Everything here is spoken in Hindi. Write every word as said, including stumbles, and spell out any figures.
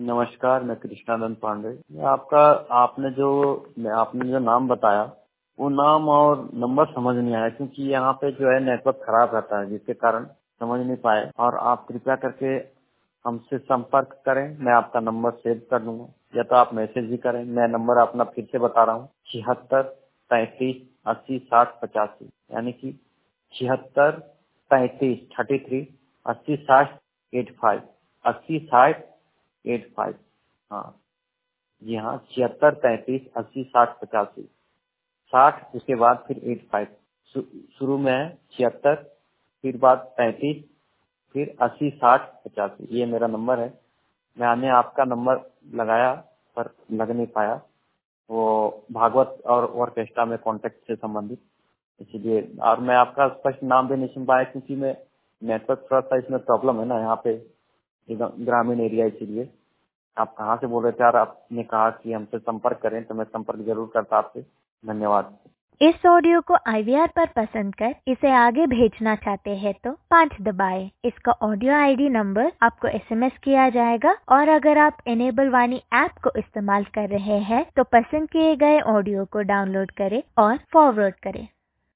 नमस्कार, मैं कृष्णानंद पांडे। मैं आपका आपने जो मैं आपने जो नाम बताया वो नाम और नंबर समझ नहीं आया, क्योंकि यहाँ पे जो है नेटवर्क खराब रहता है, जिसके कारण समझ नहीं पाए। और आप कृपया करके हमसे संपर्क करें, मैं आपका नंबर सेव कर लूंगा, या तो आप मैसेज भी करें। मैं नंबर अपना फिर से बता रहा हूँ, छिहत्तर पैंतीस अस्सी साठ पचासी, यानी कि छिहत्तर पैंतीस थर्टी थ्री अस्सी साठ एट फाइव अस्सी साठ एट फाइव। हाँ जी हाँ, छिहत्तर पैंतीस अस्सी साठ पचासी, साठ उसके बाद फिर एट फाइव। शुरू में है छिहत्तर, फिर बाद पैंतीस, फिर अस्सी साठ पचासी। ये मेरा नंबर है। मैंने आपका नंबर लगाया पर लग नहीं पाया, वो भागवत और ऑर्केस्ट्रा में कॉन्टेक्ट से संबंधित, इसीलिए। और मैं आपका स्पष्ट नाम भी नहीं सुन पाया, क्योंकि मैं नेटवर्क थोड़ा सा इसमें प्रॉब्लम है ना यहाँ पे, ग्रामीण एरिया, इसीलिए। आप कहाँ से बोल रहे थे? और आपने कहा कि हमसे संपर्क करें, तो मैं संपर्क जरूर करता आपसे। धन्यवाद। इस ऑडियो को आई वी आर पर पसंद कर इसे आगे भेजना चाहते हैं तो पाँच दबाएं। इसका ऑडियो आई डी नंबर आपको एस एम एस किया जाएगा, और अगर आप इनेबल वाणी ऐप को इस्तेमाल कर रहे हैं तो पसंद किए गए ऑडियो को डाउनलोड करें और फॉरवर्ड करें।